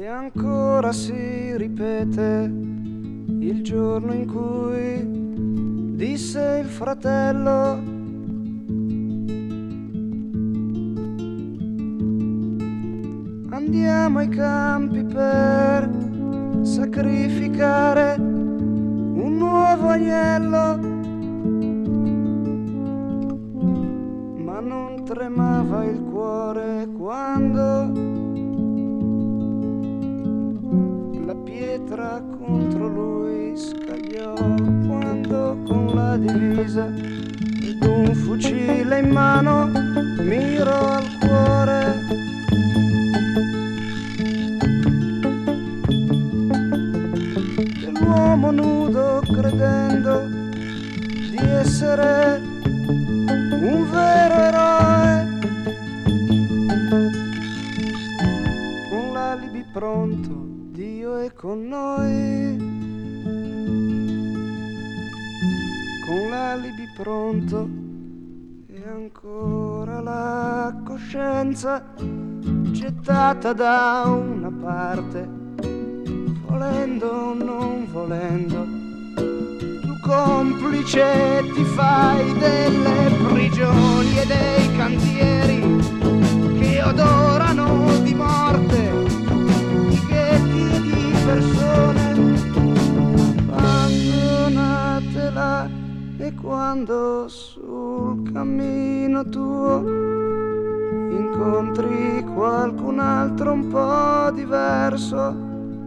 E ancora si ripete il giorno in cui disse il fratello: andiamo ai campi per sacrificare un nuovo agnello. Ma non tremava il cuore quando la pietra contro lui scagliò, quando con la divisa ed un fucile in mano mirò al cuore. Dell'uomo nudo, credendo di essere un vero eroe, con l'alibi pronto, Dio è con noi, con l'alibi pronto, e ancora la coscienza gettata da una parte, volendo o non volendo, tu complice ti fai delle prigioni e dei cantieri che odorano di morte, persone abbandonate là. E quando sul cammino tuo incontri qualcun altro un po' diverso,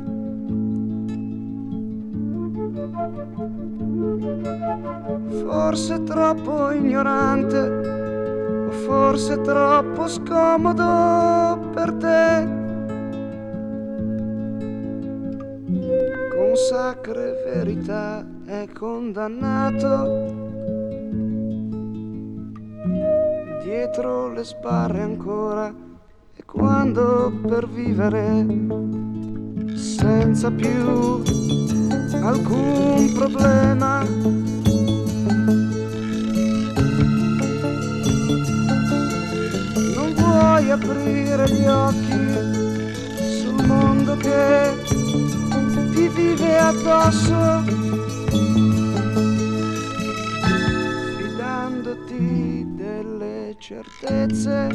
forse troppo ignorante o forse troppo scomodo per te, con sacre verità è condannato, dietro le sbarre ancora, e quando per vivere senza più alcun problema non vuoi aprire gli occhi sul mondo che ti vive addosso, fidandoti delle certezze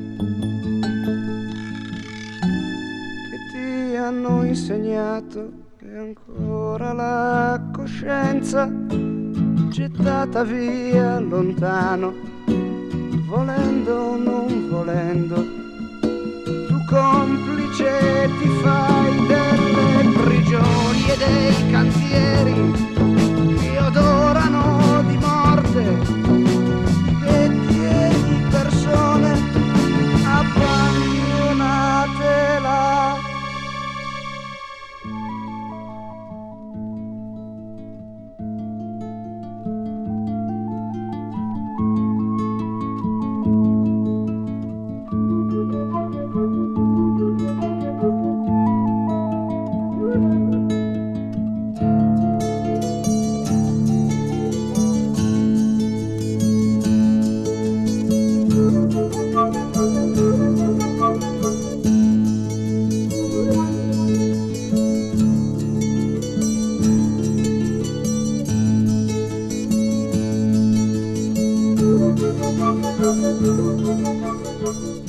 che ti hanno insegnato, e ancora la coscienza gettata via lontano, volendo o non volendo, tu complice ti fai delle prigioni e dei cantieri che odorano di morte, e di persone abbandonate là. Thank you.